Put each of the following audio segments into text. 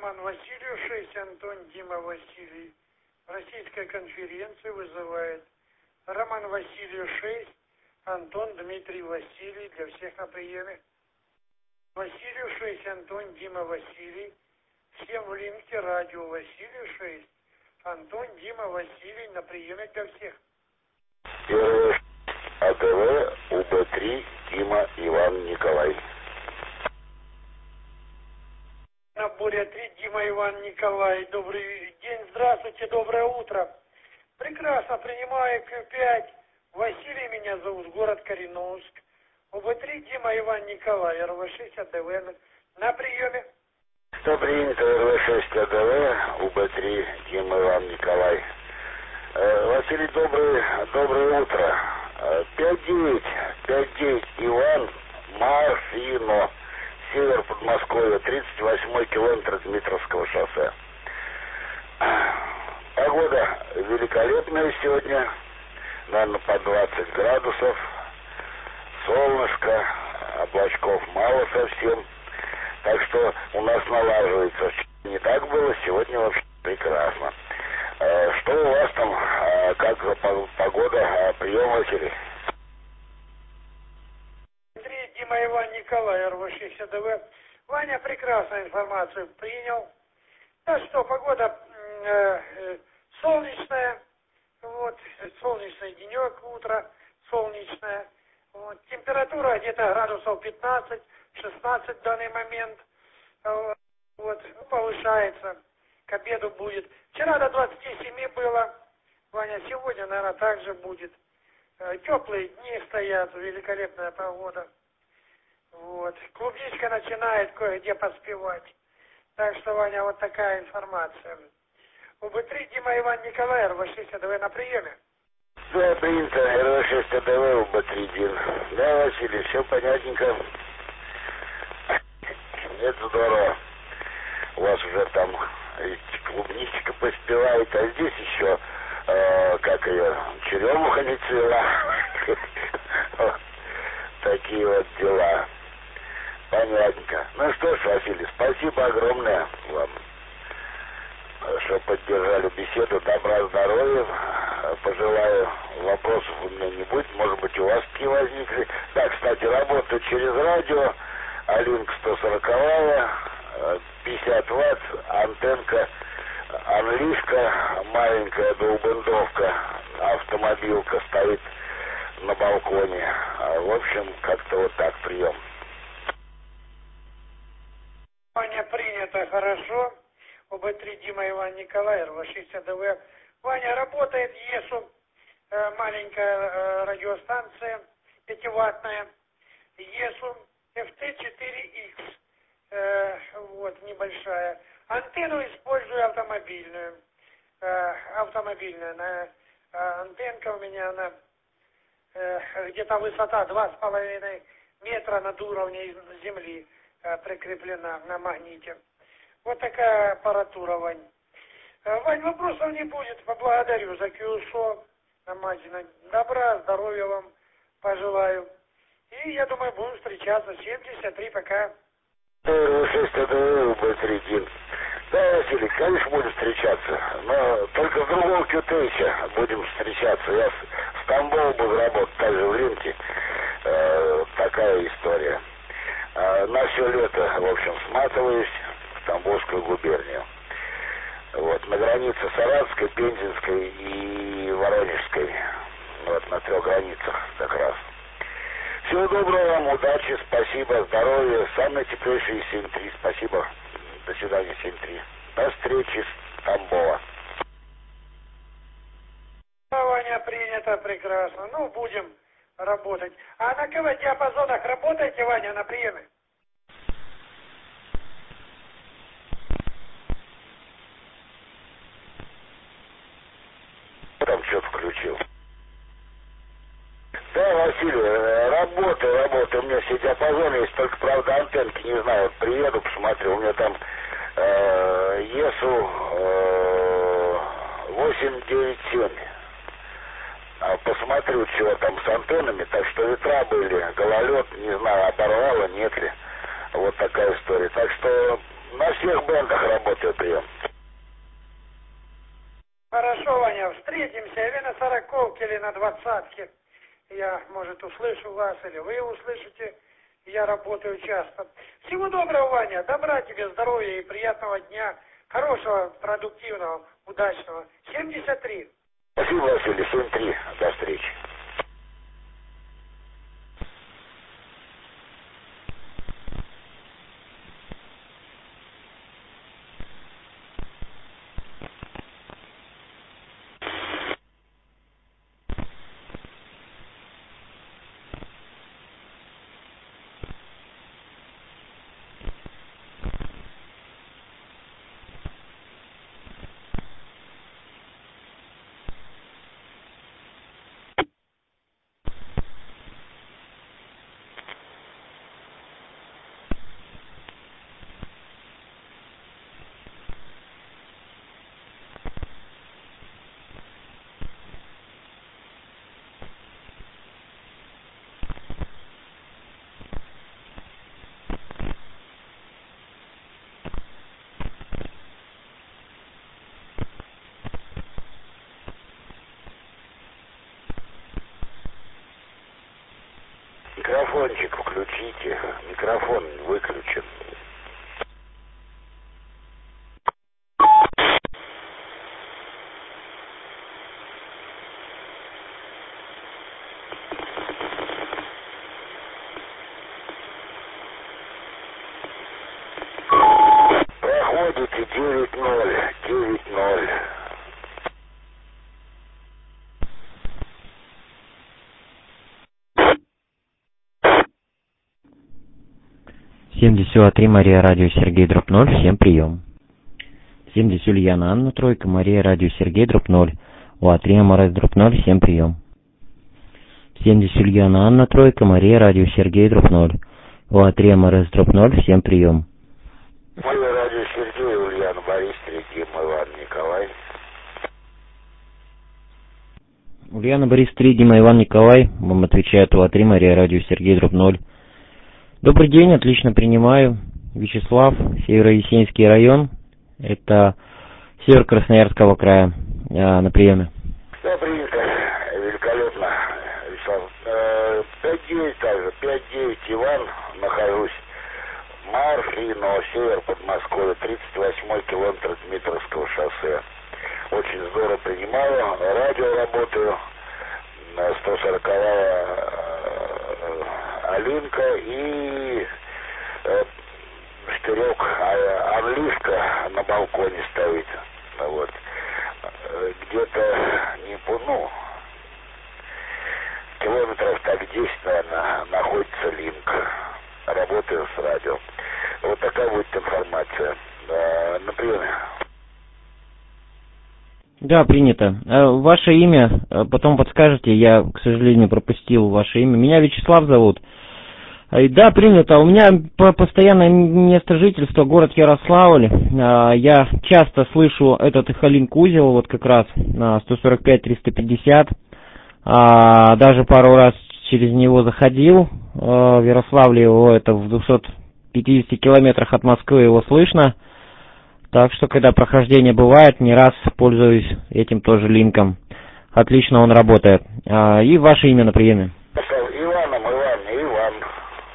Роман Васильев, 6, Антон, Дима, Василий. Российская конференция вызывает. Роман Васильев, 6, Антон, Дмитрий, Василий. Для всех на приеме. Васильев, 6, Антон, Дима, Василий. Всем в линке радио Васильев, 6. Антон, Дима, Василий. На приеме для всех. Первый АТВ, УБ-3, Дима, Иван, Николай. На Буря 3, Дима, Иван, Николай. Добрый день, здравствуйте, доброе утро. Прекрасно, принимаю Q5. Василий меня зовут, город Кореновск. УБ-3, Дима, Иван, Николай, РВ-6, АТВ. На приеме. Что принято, РВ-6, АТВ, УБ-3, Дима, Иван, Николай. Василий, доброе утро. 5-9, Иван, Марфино. Север Подмосковья, 38-й километр Дмитровского шоссе. Погода великолепная сегодня, наверное, по 20 градусов, солнышко, облачков мало совсем, так что у нас налаживается. Не так было, сегодня вообще прекрасно. Что у вас там, как погода, прием, Василий? Дима, Иван, Николай, РВ-6, АТВ. Ваня прекрасную информацию принял. Да что, погода солнечная, вот, солнечный денек, утро солнечное. Вот, температура где-то градусов 15-16 в данный момент. Вот, повышается, к обеду будет. Вчера до 27 было, Ваня, сегодня, наверное, также будет. Теплые дни стоят, великолепная погода. Вот. Клубничка начинает кое-где поспевать. Так что, Ваня, вот такая информация. УБ-3, Дима, Иван, Николай, РВ-6, АТВ на приеме. Да, принято, РВ-6, АТВ, УБ-3, Дин. Да, Василий, все понятненько. Это здорово. У вас уже там клубничка поспевает, а здесь еще, как ее, черемуха не цвела. Такие вот дела. Понятненько. Ну что ж, Василий, спасибо огромное вам, что поддержали беседу. Добра, здоровья. Пожелаю, вопросов у меня не будет. Может быть, у вас какие возникли. Да, кстати, работаю через радио. Алинка 140-я, 50 Вт, антенка, английская, маленькая двухбандовка, автомобилка стоит на балконе. В общем, как-то вот так прием. Ваня, принято, хорошо. УБ-3, Дима, Иван, Николай, РВ-6, АТВ. Ваня, работает ЕСУ, маленькая радиостанция, 5-ваттная. ЕСУ FT4X, вот, небольшая. Антенну использую автомобильную. Антенка у меня, она где-то высота 2,5 метра над уровнем земли прикреплена на магните. Вот такая аппаратура, Вань. Вань, вопросов не будет. Поблагодарю за QSO. Намазина. Добра, здоровья вам пожелаю. И я думаю, будем встречаться. 73, пока. РВ-6, АТВ, УБ-3, Дин. Да, Василий, конечно, будем встречаться. Но только в другого Q-Тейча будем встречаться. Я с Тамбова буду работать, также в Линке. Такая история. На все лето, в общем, сматываюсь в Тамбовскую губернию. Вот, на границе Саратовской, Пензенской и Воронежской. Вот, на 3 границах как раз. Всего доброго вам, удачи, спасибо, здоровья. Самые теплейшие 7-3, спасибо. До свидания, 7-3. До встречи с Тамбова. Ваня, принято, прекрасно. Ну, будем работать. А на КВ диапазонах работаете, Ваня, на приеме? Там что-то включил. Да, Василий, работаю. У меня все диапазоны есть, только, правда, антенки, не знаю, вот приеду, посмотрю. У меня там ЕСУ 897. Посмотрю, чего там с антеннами. Так что ветра были, гололед, не знаю, оборвало, нет ли. Вот такая история. Так что На всех бендах работаю прием. Хорошо, Ваня, встретимся или на 40-ке, или на 20-ке. Я, может, услышу вас, или вы услышите. Я работаю часто. Всего доброго, Ваня. Добра тебе, здоровья и приятного дня. Хорошего, продуктивного, удачного. 73. Спасибо, Василий. 7-3. До встречи. Микрофончик включите. Микрофон выключен. Проходите 9-0. 9-0. Три Мария Радио Сергей дробь 0, всем прием. 70 Ульяна Анна Тройка, Мария Радио Сергей дробь 0, УА3 МРС дробь 0, всем прием. 70 Ульяна Анна Тройка, Мария Радио Сергей дробь 0, УА3 МРС дробь 0, всем прием. Мария Радио Сергей, Ульяна Борис, Третьим Иван Николай. Ульяна Борис, Дима Иван Николай, вам отвечает УА3 Мария Радио Сергей дробь 0. Добрый день, отлично принимаю. Вячеслав, Северо-Есенский район, это север Красноярского края, на приеме. Да, принято. Великолепно, Вячеслав. 5-9 также, 5-9 Иван, нахожусь. Марфино, север Подмосковья, 38-й километр Дмитровского шоссе. Очень здорово принимаю, радио работаю, 140-я Алинка и штырек Анлишка на балконе стоит. Вот. Где-то километров так 10, наверное, находится линк. Работаю с радио. Вот такая будет информация. На приеме. Да, принято. Ваше имя потом подскажете, я, к сожалению, пропустил ваше имя. Меня Вячеслав зовут. Да, принято. У меня постоянное место жительства, город Ярославль. Я часто слышу этот Ихалинк-узел, вот как раз на 145-350. Даже пару раз через него заходил. В Ярославле его, это в 250 километрах от Москвы его слышно. Так что, когда прохождение бывает, не раз пользуюсь этим тоже линком. Отлично он работает. И ваше имя на приеме. Иван.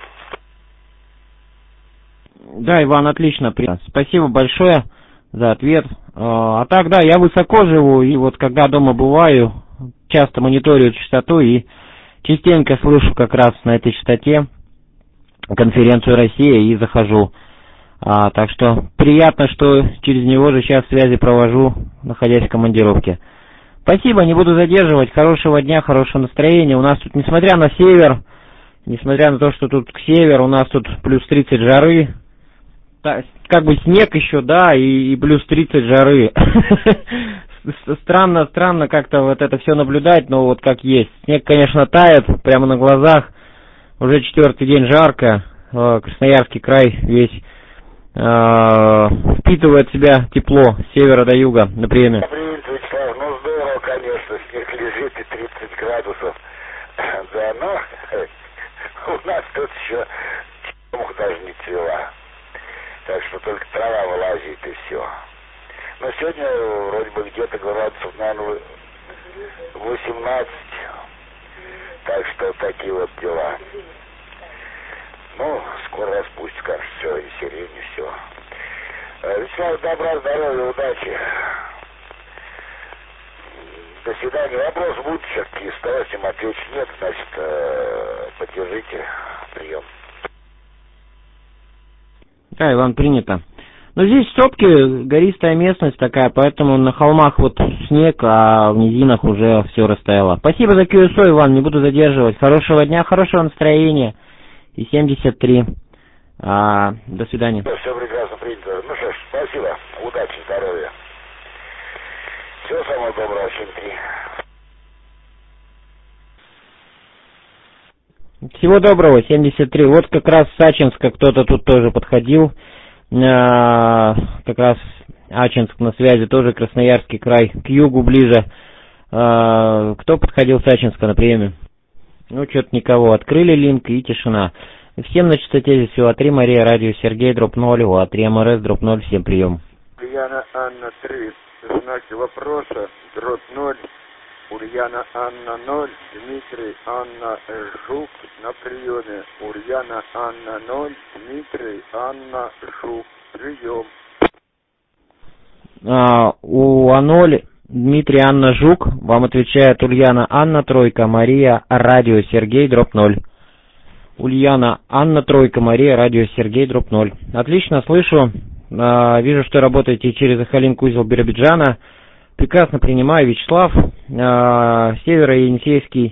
Да, Иван, отлично. Спасибо большое за ответ. А так, да, я высоко живу, и вот когда дома бываю, часто мониторю частоту и частенько слышу как раз на этой частоте конференцию «Россия» и захожу. Так что приятно, что через него же сейчас связи провожу, находясь в командировке. Спасибо, не буду задерживать. Хорошего дня, хорошего настроения. У нас тут, несмотря на север, несмотря на то, что тут к северу, у нас тут плюс 30 жары. Как бы снег еще, да, и плюс 30 жары. Странно как-то вот это все наблюдать, но вот как есть. Снег, конечно, тает прямо на глазах. Уже 4-й день жарко. Красноярский край весь впитывает в себя тепло с севера до юга на приеме. Привет, Вячеслав. Ну, здорово, конечно, снег лежит и 30 градусов. Да, но у нас тут еще мух даже не цвела. Так что только трава сегодня вроде бы где-то градусов, наверное, 18. Так что такие вот дела. Ну, скоро распустится, кажется, все, и сирень, и все. Вячеслав, добра, здоровья, удачи. До свидания. Вопрос будет все-таки, с удовольствием отвечу. Нет, значит, поддержите прием. Да, Иван, принято. Но здесь в Стёпке гористая местность такая, поэтому на холмах вот снег, а в низинах уже все растаяло. Спасибо за QSO, Иван, не буду задерживать. Хорошего дня, хорошего настроения. И 73. До свидания. Все прекрасно принято. Ну что ж, спасибо. Удачи, здоровья. Всего самого доброго, 73. Всего доброго, 73. Вот как раз с Ачинска кто-то тут тоже подходил. Как раз Ачинск на связи, тоже Красноярский край, к югу ближе. Кто подходил с Ачинска на приеме? Ну, что-то никого. Открыли линк и тишина. Всем на частоте здесь УА3, Мария, радио Сергей, дроп 0, УА3, МРС, дроп 0, всем прием. Ульяна Анна 3, знаки вопроса, дроп 0, Ульяна Анна 0, Дмитрий Анна Жук на приеме. Ульяна Анна 0, Дмитрий Анна Жук, прием. У А0 Дмитрий Анна Жук, вам отвечает Ульяна Анна Тройка, Мария, радио Сергей, дроп 0. Ульяна Анна Тройка, Мария, радио Сергей, дроп 0. Отлично, слышу. Вижу, что работаете через Ахалинку, узел Биробиджана. Прекрасно принимаю. Вячеслав, Северо-Енисейский,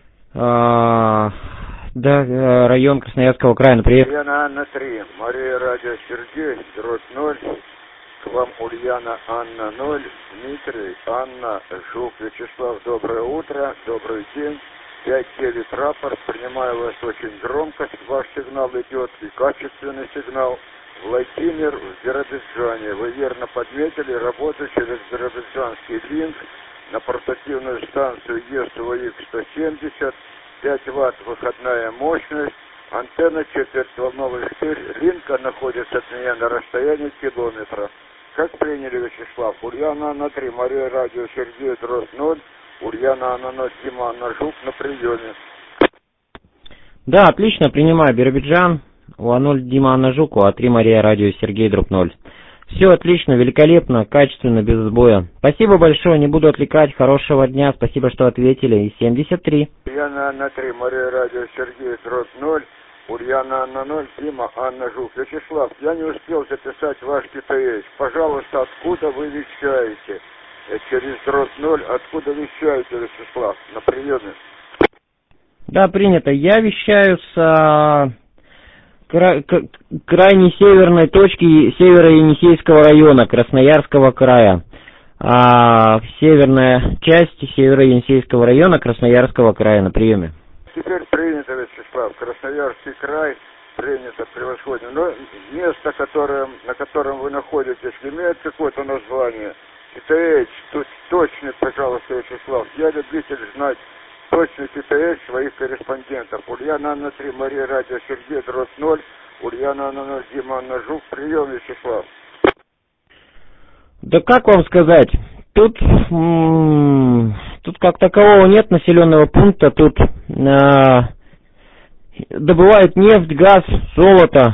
район Красноярского края. Например. Ульяна Анна 3, Мария, радио Сергей, дроп 0. К вам Ульяна Анна 0, Дмитрий Анна Жук. Вячеслав, доброе утро, добрый день. 5-9 рапорт, принимаю вас очень громко, ваш сигнал идет и качественный сигнал. Владимир в Биробиджане. Вы верно подметили, работаю через биробиджанский линк на портативную станцию ЕСУХ-170, 5 Вт выходная мощность, антенна четвертьволновый штырь, линка находится от меня на расстоянии километра. Как приняли, Вячеслав? Ульяна Анна 3, Мария, радио Сергей, дроп 0, Ульяна Анна 0, Дима Анна Жук на приеме. Да, отлично, принимаю Биробиджан. УА0 Дима Анна Жук, УА3 Мария, радио Сергей, дроп 0. Все отлично, великолепно, качественно, без сбоя. Спасибо большое, не буду отвлекать, хорошего дня, спасибо, что ответили. И 73. Ульяна Анна 3, Мария, радио Сергей, дроп 0, Ульяна Анна 0, Дима Анна Жук. Вячеслав, я не успел записать ваш КТС. Пожалуйста, откуда вы вещаете? Через дроп 0, откуда вещаете, Вячеслав, на приеме? Да, принято. Я вещаю с крайней северной точки Северо-Енисейского района Красноярского края. Северная часть Северо-Енисейского района Красноярского края на приеме. Теперь принято, Вячеслав. Красноярский край принято, превосходно. Но место, на котором вы находитесь, имеет какое-то название? КТС, точный, пожалуйста, Вячеслав. Я любитель знать точный КТС своих корреспондентов. Ульяна Анна 3, Мария, радио Сергей, дроп 0, Ульяна Анна 0, Дима Анна Жук, прием, Вячеслав. Да как вам сказать, тут как такового нет населенного пункта, тут добывают нефть, газ, золото.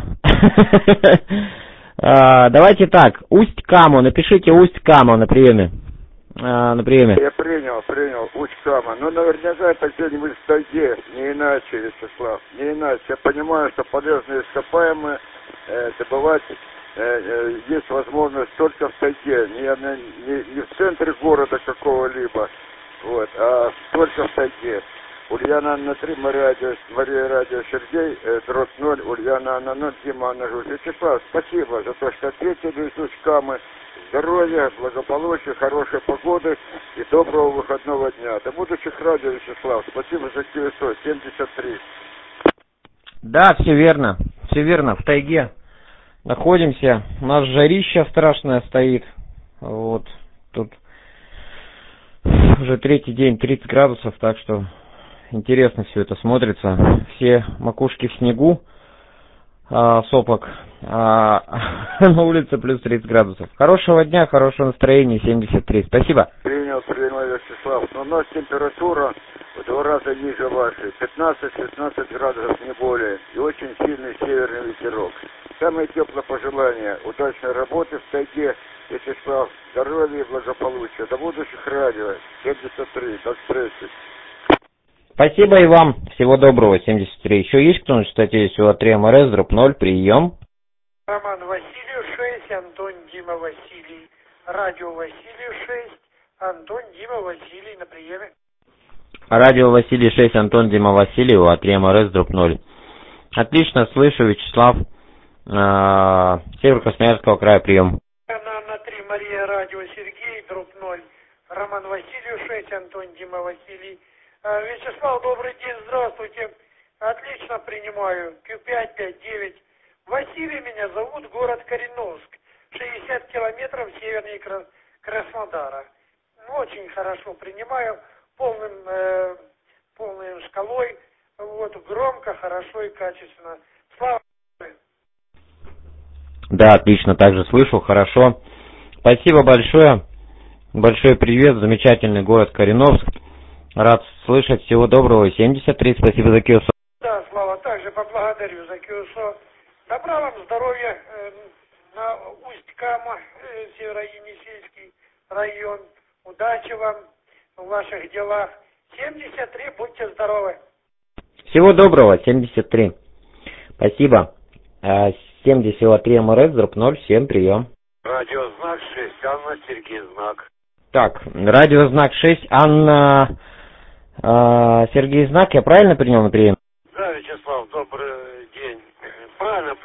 Давайте так, Усть-Камо, напишите Усть-Камо на приеме. Я принял, Усть-Камо. Ну, наверняка это где-нибудь в тайге, не иначе, Вячеслав, не иначе. Я понимаю, что полезные ископаемые добывать есть возможность только в тайге, не в центре города какого-либо, вот, а только в тайге. Ульяна Анна 3, Мария, радио Сергей, дроп 0, Ульяна Анна 0, Дима Анна Жук. Вячеслав, спасибо за то, что ответили из Усть-Камы. Здоровья, благополучия, хорошей погоды и доброго выходного дня. До будущих радио, Вячеслав. Спасибо за QSO, 73. Да, все верно, в тайге находимся. У нас жарища страшная стоит. Вот, тут уже третий день, 30 градусов, так что интересно все это смотрится. Все макушки в снегу, сопок, На улице плюс 30 градусов. Хорошего дня, хорошего настроения, 73. Спасибо. Принял, Вячеслав. Но у нас температура в 2 раза ниже вашей. 15-16 градусов, не более. И очень сильный северный ветерок. Самые теплые пожелания. Удачной работы в тайге, Вячеслав. Здоровья и благополучия. До будущих радио. 73. До встречи. Спасибо и вам. Всего доброго, 73. Еще есть кто-нибудь, кстати, СУА-3 МРС, дроп 0, прием. Роман Василию 6, Антон Дима Василий. Радио Василию 6, Антон Дима Василий на приеме. Радио Василий 6, Антон Дима Василий, УА-3 МРС, дроп 0. Отлично, слышу, Вячеслав. Север Красноярского края, прием. На 3 Мария, радио Сергей, дроп 0. Роман Василию 6, Антон Дима Василий. Вячеслав, добрый день, здравствуйте. Отлично принимаю. Q5, 5-9. Василий меня зовут, город Кореновск. 60 километров севернее Краснодара. Очень хорошо принимаю, полной шкалой. Вот, громко, хорошо и качественно. Слава. Да, отлично, также слышу, хорошо. Спасибо большое. Большой привет, замечательный город Кореновск. Рад слышать, всего доброго, 73, спасибо за КИОСО. Да, Слава, также поблагодарю за КИОСО. Добра вам здоровья на Усть-Кама, Северо-Енисейский район. Удачи вам в ваших делах. 73, будьте здоровы. Всего доброго, 73. Спасибо. 73 МРС, дроп 0, всем прием. Радиознак 6, Анна, Сергей, знак. Так, радиознак 6, Анна, Сергей, знак, я правильно принял на прием? Да, Вячеслав, добрый день. Правильно.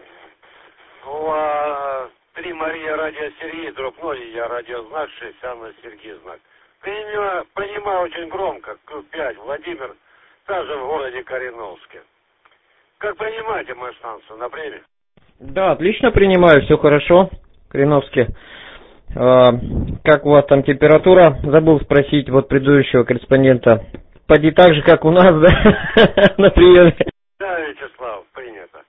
3 Мария, радио Сергей, дроп 0, я радиознак 6, Анна, Сергей, знак. Принимаю очень громко, Q5, Владимир, также в городе Кореновске. Как принимаете мою станцию на время? Да, отлично принимаю, все хорошо, Кореновске. Как у вас там температура? Забыл спросить вот предыдущего корреспондента. Поди так же, как у нас, да, на приеме? Да, Вячеслав, принято.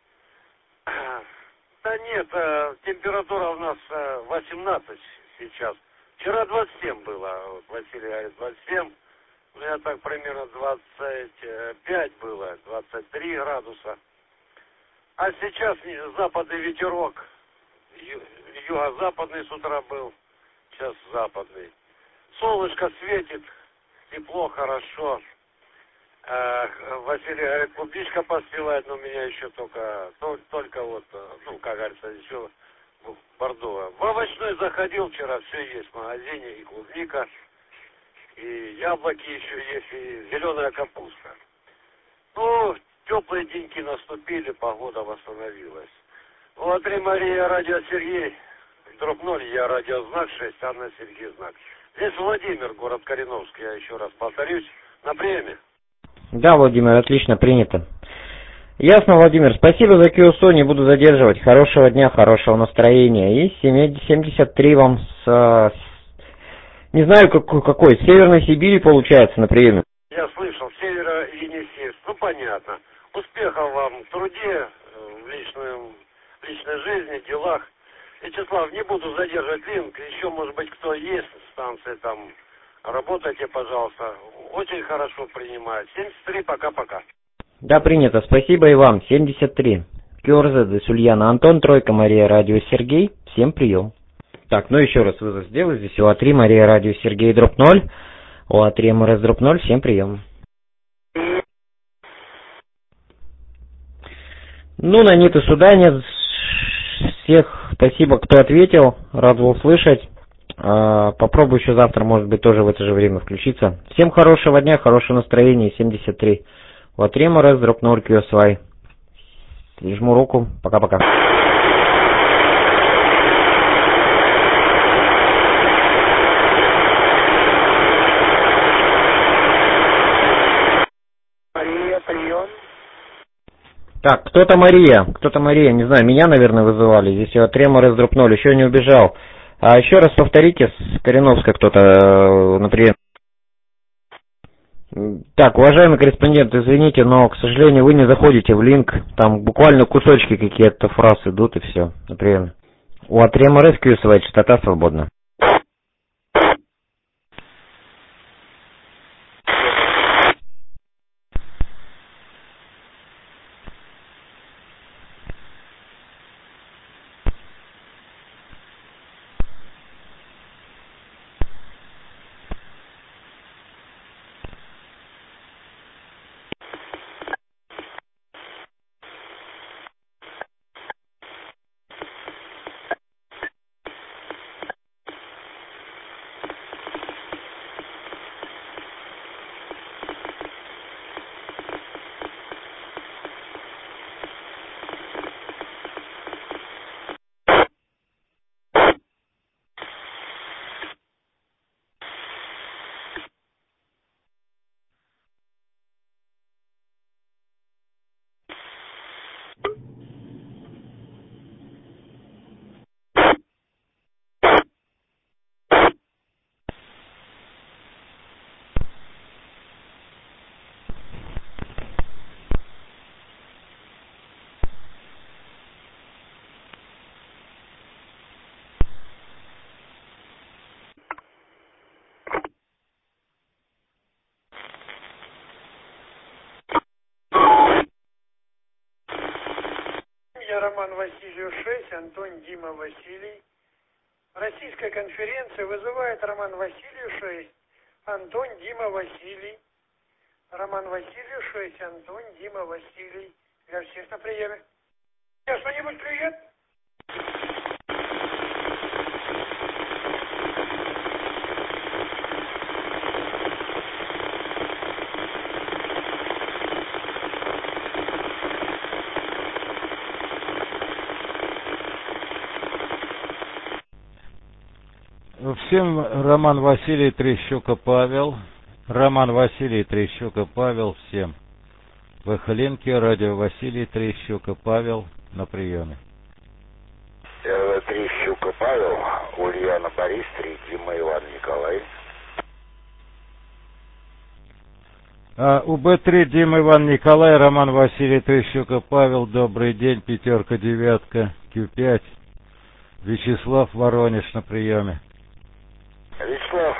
Да нет, температура у нас 18 сейчас. Вчера 27 было, вот Василий говорит 27. У меня так примерно 25 было, 23 градуса. А сейчас западный ветерок, юго-западный с утра был, сейчас западный. Солнышко светит, тепло, хорошо. Василий говорит, клубничка поспевает, но у меня еще только вот, ну, как говорится, еще бордовая. В овощной заходил вчера, все есть в магазине, и клубника, и яблоки еще есть, и зеленая капуста. Ну, теплые деньки наступили, погода восстановилась. Вот 3 Мария, радио Сергей, дроп 0, я радиознак 6, Анна, Сергей, знак. Здесь Владимир, город Кореновск, я еще раз повторюсь, на приеме. Да, Владимир, отлично, принято. Ясно, Владимир, спасибо за КИОСО, не буду задерживать. Хорошего дня, хорошего настроения. И 73 вам с не знаю какой, с Северной Сибири получается на приеме. Я слышал, Северо-Енисейск, ну понятно. Успехов вам в труде, в личной жизни, делах. Вячеслав, не буду задерживать линк, еще может быть кто есть в станции там. Работайте, пожалуйста. Очень хорошо принимают. 73, пока-пока. Да, принято. Спасибо и вам. 73. КИОРЗ, Ульяна, Антон, Тройка, Мария, радио Сергей. Всем прием. Так, ну еще раз вызов сделаю. Здесь УА-3, Мария, радио Сергей, дроп 0. УА-3, МРС, дроп 0. Всем прием. Ну, на нет и суда нет. Всех спасибо, кто ответил. Рад был услышать. Попробую еще завтра, может быть, тоже в это же время включиться. Всем хорошего дня, хорошего настроения. 73. УА-3, МРС, дроп 0, QSY. Жму руку. Пока-пока. Мария, прием. Так, кто-то Мария, не знаю, меня, наверное, вызывали. Здесь УА-3, МРС, дроп 0, еще не убежал. А еще раз повторите, с Кореновска кто-то, например. Так, уважаемый корреспондент, извините, но, к сожалению, вы не заходите в линк. Там буквально кусочки какие-то фраз идут, и все. Например, у Атрема Rescue частота свободна. Я Роман Васильев 6, Антон Дима Василий. Российская конференция вызывает Роман Васильев 6, Антон Дима Василий. Роман Васильев 6, Антон Дима Василий. Для всех на приеме. Я что-нибудь клюет? Всем Роман Василий Трещука Павел. Роман Василий Трещука Павел всем. В Эхолинке радио Василий Трещука Павел на приеме. Трещука Павел, Ульяна Борис, Дима Иван Николай. УБ-3 Дима Иван Николай, Роман Василий Трещука Павел, добрый день, 5, 9, Q5. Вячеслав Воронеж на приеме. Вячеслав,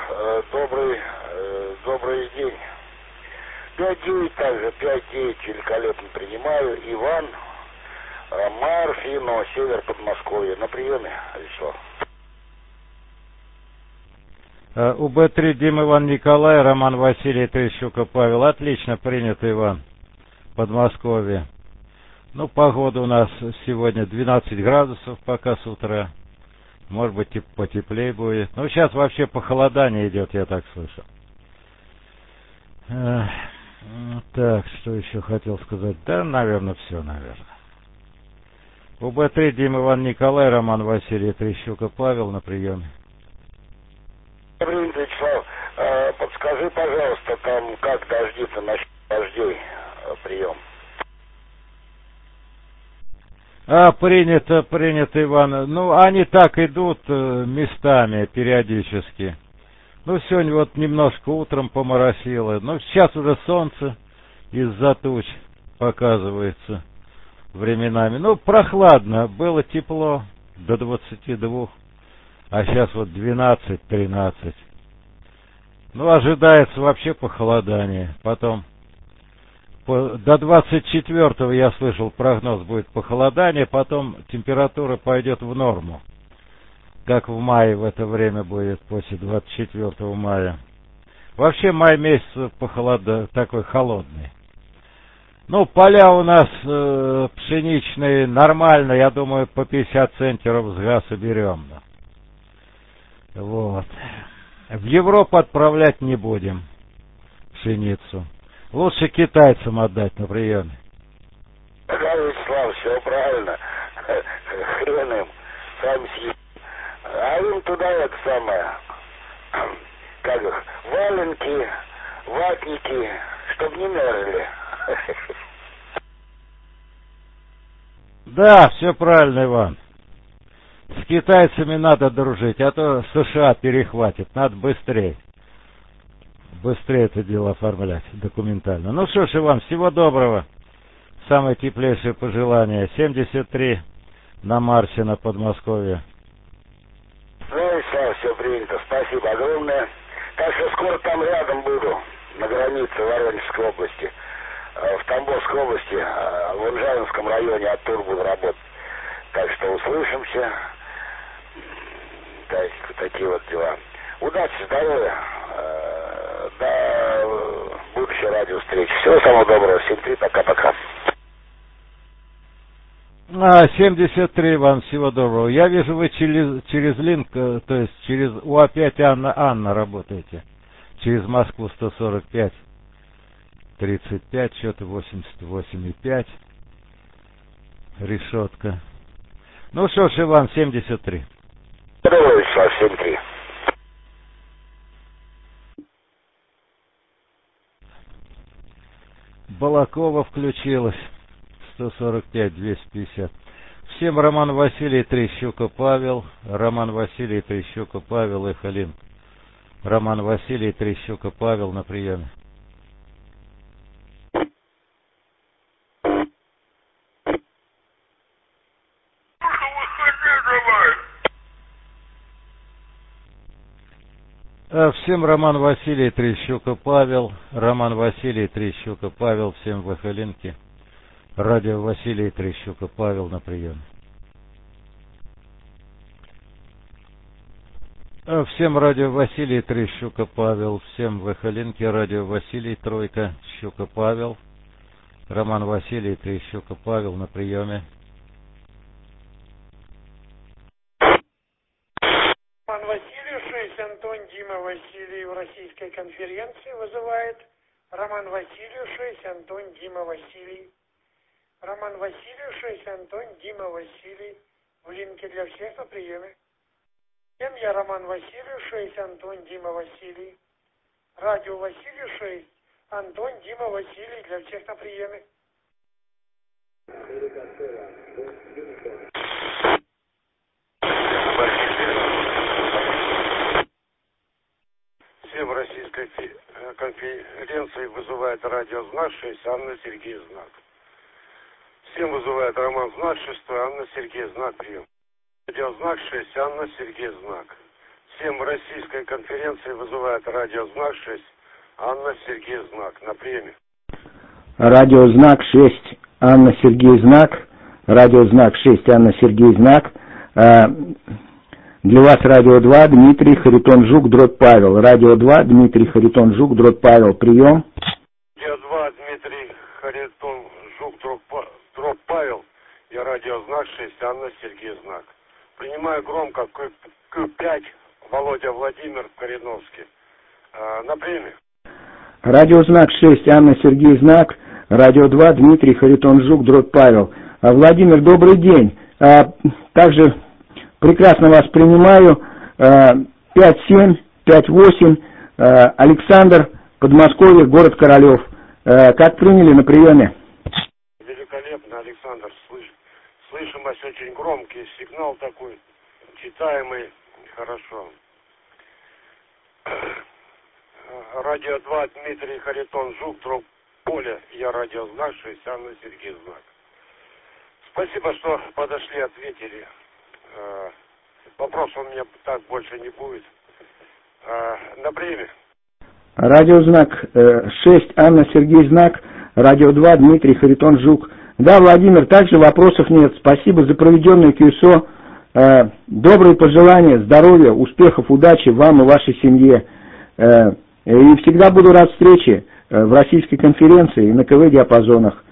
добрый день. 5-9 также, 5-9 великолепно принимаю. Иван, Марфино, север Подмосковья. На приеме, Вячеслав. УБ-3 Дима Иван Николай, Роман Василий Трещука Павел. Отлично принято, Иван. Подмосковье. Ну, погода у нас сегодня 12 градусов пока с утра. Может быть, потеплее будет. Ну, сейчас вообще похолодание идет, я так слышу. Так, что еще хотел сказать? Да, наверное, все, наверное. УБ-3 Дима Иван Николай, Роман Василий Трещука Павел на приеме. Добрый день, Вячеслав. Подскажи, пожалуйста, там как дождиться, насчет дождей прием. Принято, Иван. Ну, они так идут местами периодически. Ну, сегодня вот немножко утром поморосило. Ну, сейчас уже солнце из-за туч показывается временами. Ну, прохладно. Было тепло до 22. А сейчас вот 12-13. Ну, ожидается вообще похолодание. Потом до 24-го, я слышал, прогноз будет похолодание, потом температура пойдет в норму. Как в мае в это время будет, после 24 мая. Вообще май месяц такой холодный. Ну, поля у нас пшеничные нормально, я думаю, по 50 центнеров с газа берем. Вот. В Европу отправлять не будем пшеницу. Лучше китайцам отдать на приеме. Да, Вячеслав, все правильно. Хрен им, сами съедят. А им туда это самое, как их, валенки, ватники, чтоб не мерзли. Да, все правильно, Иван. С китайцами надо дружить, а то США перехватит. Надо быстрее. быстрее это дело оформлять документально. Ну что ж, Иван, всего доброго. Самые теплейшие пожелания. 73 на Марсина, Подмосковье. Ну и все принято. Спасибо огромное. Так что скоро там рядом буду, на границе Воронежской области. В Тамбовской области, в Ульжанском районе, оттуда буду работать. Так что услышимся. Такие вот дела. Удачи, здоровья. До будущей радиовстречи. Всего самого доброго. 7-3. Пока-пока. 73, Иван, всего доброго. Я вижу, вы через линк, то есть через УА-5 Анна работаете. Через Москву 145, 35, что-то 88,5. Решетка. Ну что ж, Иван, 73. Здорово, Вячеслав, 7-3. Балакова включилась. 145, 250. Всем Роман Василий, Трещука Павел. Роман Василий, Трещука Павел и Халин. Роман Василий, Трещука Павел на приеме. Всем Роман Василий, Трещука Павел. Роман Василий, Трещука Павел. Всем в Эхолинке. Радио Василий, Трещука Павел на приеме. Всем радио Василий, Трещука Павел. Всем в Эхолинке. Радио Василий, Тройка, Щука Павел. Роман Василий, Трещука Павел на приеме. Роман Василий, 6, Антон, Дима, Василий в российской конференции вызывает. Роман Василий, 6, Антон, Дима, Василий. Роман Василий, 6, Антон, Дима, Василий. В линке для всех на приеме. Всем я Роман Василий, 6, Антон, Дима, Василий. Радио Василий, 6, Антон, Дима, Василий. Для всех на приеме. Всем в российской конференции вызывает радио Знак 6, Анна, Сергей, Знак. Всем вызывает Роман Знак 6, Анна, Сергей, Знак, прием. Радио Знак 6, Анна, Сергей, Знак. Всем в российской конференции вызывает радио Знак 6, Анна, Сергей, Знак. На приеме. Радио Знак 6, Анна, Сергей, Знак. Радио Знак 6, Анна, Сергей, Знак. Для вас Радио 2, Дмитрий, Харитон, Жук, Дрот, Павел. Радио 2, Дмитрий, Харитон, Жук, Дрот, Павел. Прием. Радио 2, Дмитрий, Харитон, Жук, Дрот, Павел. И радио Знак 6, Анна, Сергей, Знак. Принимаю громко Q5, Володя Владимир, Кореновский. На приеме. Радио Знак 6, Анна, Сергей, Знак. Радио 2, Дмитрий, Харитон, Жук, Дрот, Павел. Владимир, добрый день. Также прекрасно вас принимаю. 5-7, 5-8. Александр, Подмосковье, город Королев. Как приняли на приеме? Великолепно, Александр. Слышимость очень громкий, сигнал такой, читаемый, хорошо. Радио 2, Дмитрий, Харитон, Жук, Дрот, Поле. Я радио Знак 6, Анна, Сергей, Знак. Спасибо, что подошли, ответили. Вопросов у меня так больше не будет. На приеме. Радиознак 6, Анна, Сергей, Знак. Радио 2, Дмитрий, Харитон, Жук. Да, Владимир, также вопросов нет. Спасибо за проведенное КСО. Добрые пожелания, здоровья, успехов, удачи вам и вашей семье. И всегда буду рад встрече в российской конференции и на КВ-диапазонах.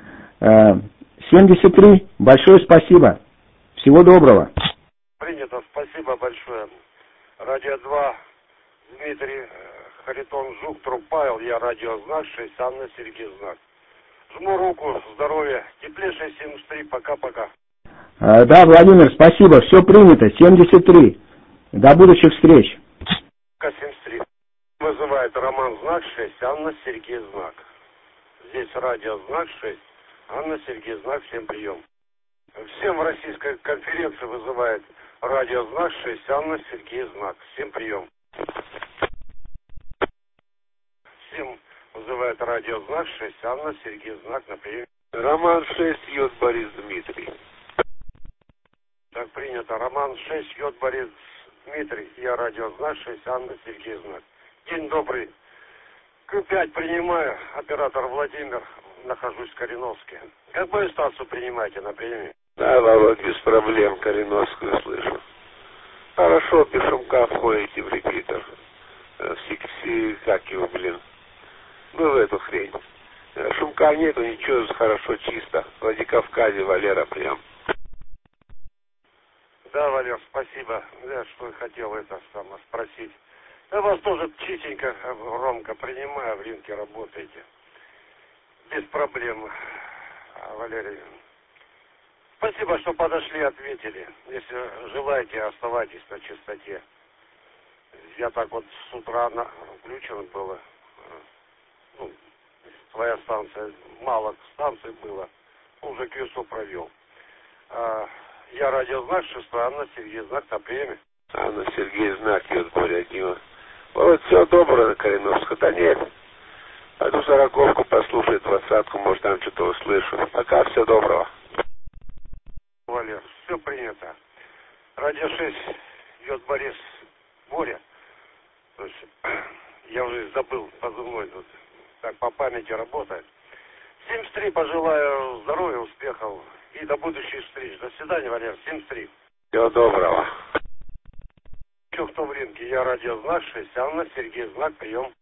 73, большое спасибо. Всего доброго. Принято, спасибо большое. Радио 2, Дмитрий, Харитон, Жук, Дрот, Павел. Я радио Знак 6, Анна, Сергей, Знак. Жму руку, здоровья. Теплейшая 73, пока-пока. Да, Владимир, спасибо, все принято. 73. До будущих встреч. 73. Вызывает Роман Знак 6, Анна, Сергей, Знак. Здесь радио Знак 6, Анна, Сергей, Знак, всем прием. Всем в российской конференции вызывает радио Знак 6, Анна, Сергей, Знак. Всем прием. радиознак 6, Анна, Сергей, знак на приеме. Роман 6, Йод Борис Дмитрий. Так принято. Роман 6, Йод Борис Дмитрий. Я радиознак 6, Анна, Сергей, знак. День добрый. Q5 принимаю. Оператор Владимир. Нахожусь в Кореновске. Какую станцию принимаете на приеме? Да, Володь, без проблем. Кореновскую слышу. Хорошо, без шумка входите в репитер. Как его, Ну, в эту хрень. Шумка нету, ничего, хорошо, чисто. В Владикавказе, Валера, прям. Да, Валер, спасибо. Я что хотел это спросить. Я вас тоже чистенько, громко принимаю, в рынке работаете. Без проблем, Валерий. Спасибо, что подошли, ответили. Если желаете, оставайтесь на чистоте. Я так вот с утра включен было. Ну, твоя станция, мало станций было. Уже QSO провел. Я радиознак 6, Анна, Сергей, знак на приеме. Анна, Сергей, знак, Йод Боря Дима. Вот все доброе на Кореновске. Да нет. Пойду 40-ку послушать, 20-ку, может там что-то услышу. Пока, все доброго. Валер, все принято. Радио 6, Йод Борис, Боря. То есть, я уже забыл позывной тут. Так по памяти работает. 73 пожелаю здоровья, успехов и до будущих встреч. До свидания, Валер. 73. Всего доброго. Кто в рынке? Я радиознак 6, Анна, Сергей, знак, прием.